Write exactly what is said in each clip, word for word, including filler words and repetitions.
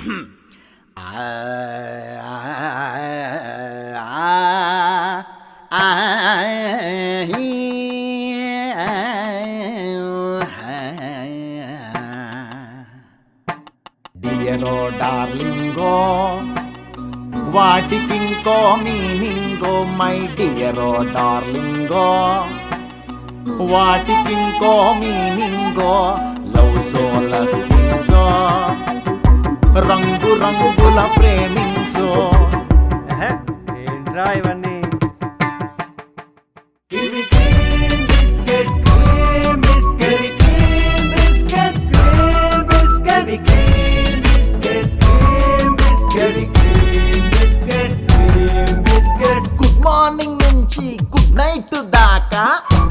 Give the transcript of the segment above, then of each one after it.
డియరో డార్లింగో వాటికింకో మీనింగో మై డియరో డార్లింగో వాటికింకో మీనింగో లవ్ సో లస్టింగ్సో రంగు రంగుల ఫ్రేమింగ్సో ఏంట్రా ఇవన్నీ గుడ్ మార్నింగ్ నుంచి గుడ్ నైట్ దాకా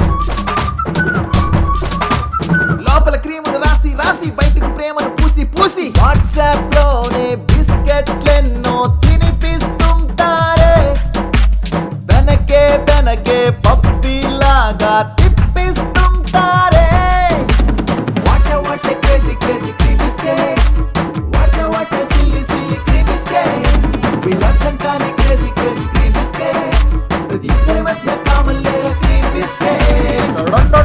లోపల క్రీమును రాసి రాసి బయటకు ప్రేమను పూసి పూసి వాట్సాప్ లోనే బిస్కెట్లెన్నో తినిపిస్తుంటారే వెనకే వెనకే పప్పిలాగా తిప్పిస్తుంటారే వాట వాట క్రేజీ క్రేజీ క్రీమ్ బిస్కెట్స్ వాట వాట సిల్లీ సిల్లీ క్రీమ్ బిస్కెట్స్ వీళ్ళర్థం కాని క్రేజీ క్రేజీ క్రీమ్ బిస్కెట్స్ ప్రతి ఇద్దరి మధ్య కామన్ లేని క్రీమ్ బిస్కెట్స్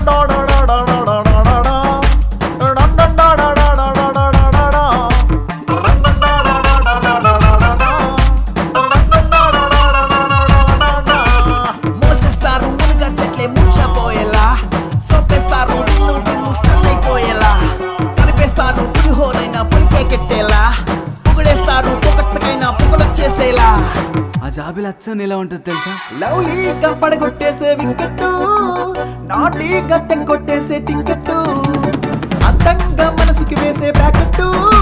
మోసేస్తారు మునుగా చెట్లే మూర్చపోయేలా సోపేస్తారు నిన్ను నిన్ను స్టన్నైపోయేలా కలిపేస్తారు పులిహోరైనా పులికే కెట్టేలా పొగడేస్తారు పొగట్టకైనా పొగలొచ్చేసేలా ఆ జాబిల్ అచ్చని ఎలా ఉంటుంది తెలుసా? లవ్లీగా పడగొట్టేసే వికెట్టు నాటీగా తెగొట్టేసే టికెట్టు అందంగా మనసుకి వేసే బ్రాకెట్టు